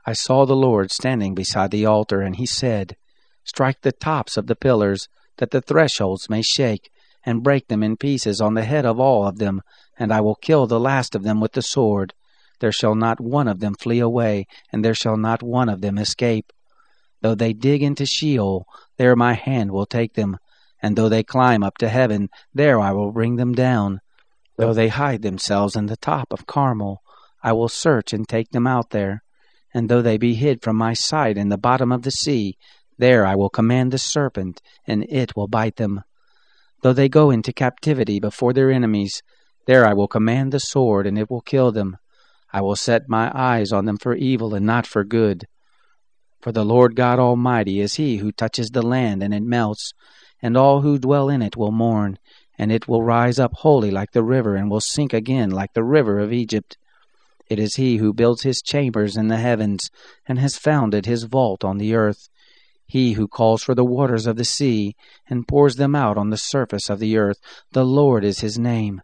I saw the Lord standing beside the altar, and he said, Strike the tops of the pillars, that the thresholds may shake, and break them in pieces on the head of all of them, and I will kill the last of them with the sword. There shall not one of them flee away, and there shall not one of them escape. Though they dig into Sheol, there my hand will take them, and though they climb up to heaven, there I will bring them down. Though they hide themselves in the top of Carmel, I will search and take them out there. And though they be hid from my sight in the bottom of the sea, there I will command the serpent, and it will bite them. Though they go into captivity before their enemies, there I will command the sword, and it will kill them. I will set my eyes on them for evil and not for good. For the Lord God Almighty is he who touches the land, and it melts, and all who dwell in it will mourn, and it will rise up wholly like the river, and will sink again like the river of Egypt. It is he who builds his chambers in the heavens, and has founded his vault on the earth. He who calls for the waters of the sea, and pours them out on the surface of the earth. The Lord is his name.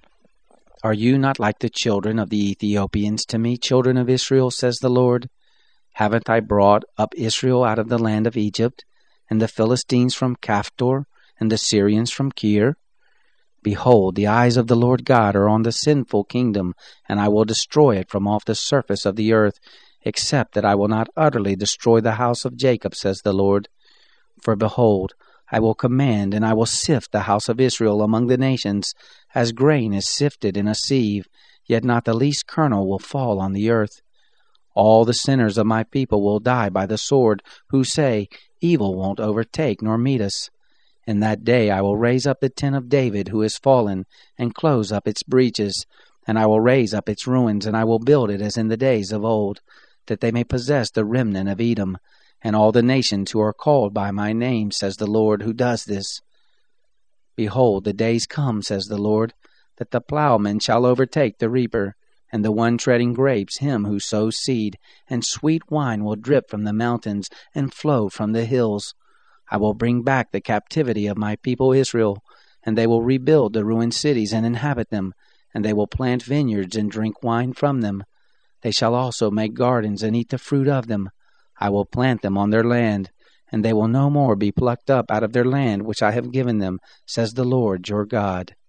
Are you not like the children of the Ethiopians to me, children of Israel, says the Lord? Haven't I brought up Israel out of the land of Egypt, and the Philistines from Caphtor, and the Syrians from Kir? Behold, the eyes of the Lord God are on the sinful kingdom, and I will destroy it from off the surface of the earth, except that I will not utterly destroy the house of Jacob, says the Lord. For behold, I will command, and I will sift the house of Israel among the nations, as grain is sifted in a sieve, yet not the least kernel will fall on the earth. All the sinners of my people will die by the sword, who say, Evil won't overtake nor meet us. In that day I will raise up the tent of David who is fallen, and close up its breaches, and I will raise up its ruins, and I will build it as in the days of old, that they may possess the remnant of Edom, and all the nations who are called by my name, says the Lord who does this. Behold, the days come, says the Lord, that the plowman shall overtake the reaper, and the one treading grapes him who sows seed, and sweet wine will drip from the mountains, and flow from the hills. I will bring back the captivity of my people Israel, and they will rebuild the ruined cities and inhabit them, and they will plant vineyards and drink wine from them. They shall also make gardens and eat the fruit of them. I will plant them on their land, and they will no more be plucked up out of their land which I have given them, says the Lord your God.